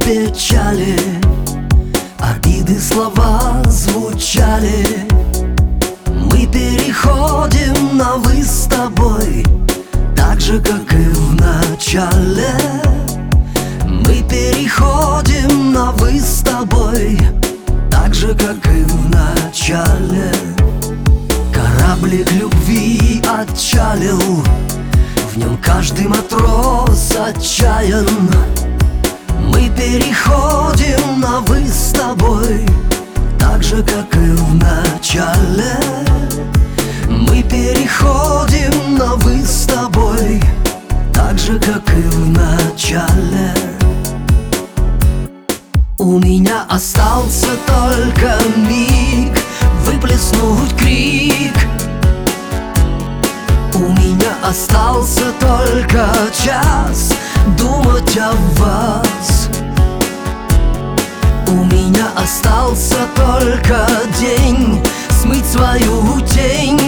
печали, обиды слова звучали. Мы переходим на «вы» с тобой, так же, как и в начале. Мы переходим на «вы» с тобой, так же, как и в начале. Кораблик любви отчалил, в нем каждый матрос отчаян. Мы переходим на «вы» с тобой, так же, как и в начале. Мы переходим на «вы» с тобой, так же, как и в начале. У меня остался только миг выплеснуть крик. У меня остался только час думать о вас. У меня остался только день смыть свою тень.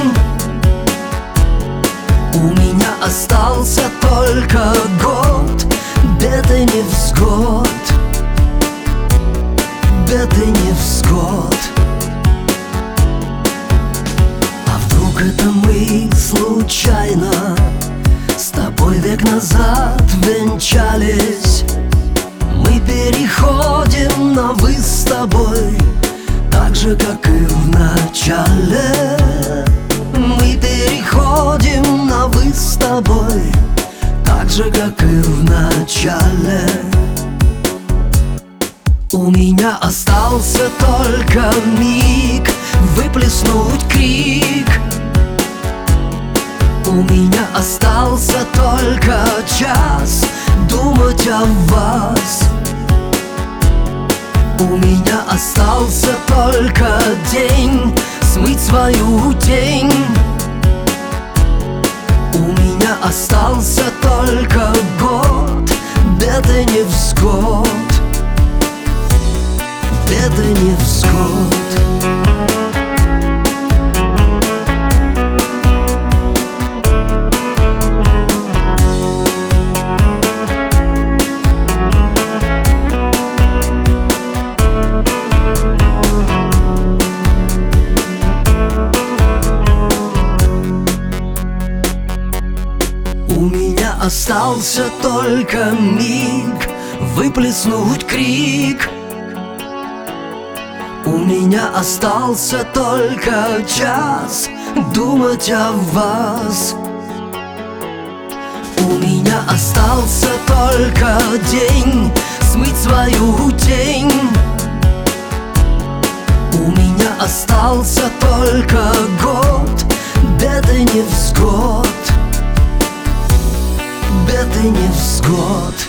У меня остался только год бед и невзгод, бед и невзгод. А вдруг это мы случайно с тобой век назад венчались? Мы переходим на «вы» с тобой, так же, как и в начале. Мы переходим на «вы» с тобой, так же, как и в начале. У меня остался только миг выплеснуть крик. У меня остался только час думать о вас. У меня остался только день смыть свою тень. У меня остался только год бед и невзгод, бед и невзгод. У меня остался только миг выплеснуть крик. У меня остался только час думать о вас. У меня остался только день смыть свою тень. У меня остался только год бед и невзгод, бед и невзгод.